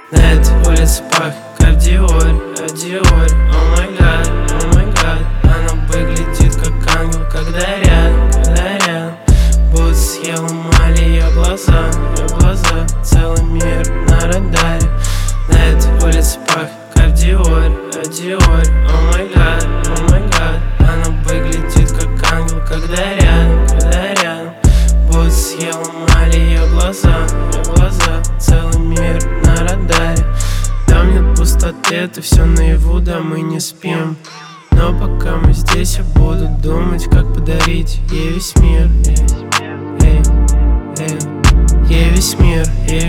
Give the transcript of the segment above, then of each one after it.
На этой улице пах, как Диор, о май гад. Она выглядит как ангел, когда рядом. Будто съела Мали ее глаза, целый мир на радаре. На этой улице пах, как Диор, о май гад. Она выглядит как ангел, когда рядом. Будто съела Мали ее глаза, целый мир на радаре. Там нет пустоты, это все наяву, да мы не спим. Но пока мы здесь, я буду думать, как подарить ей весь мир. Ей весь мир.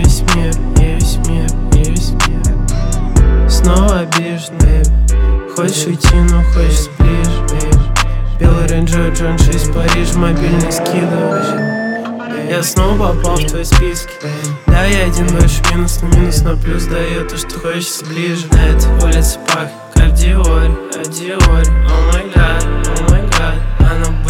Снова обиженный. Хочешь уйти, но хочешь ближе. Белый Range Rover John 6 Париж, мобильный скидываешь. Я снова попал в твои списки. Да, я один больше минус, но минус на плюс дает то, что хочется ближе. На этой улице пах, как Диор, о май гад. Она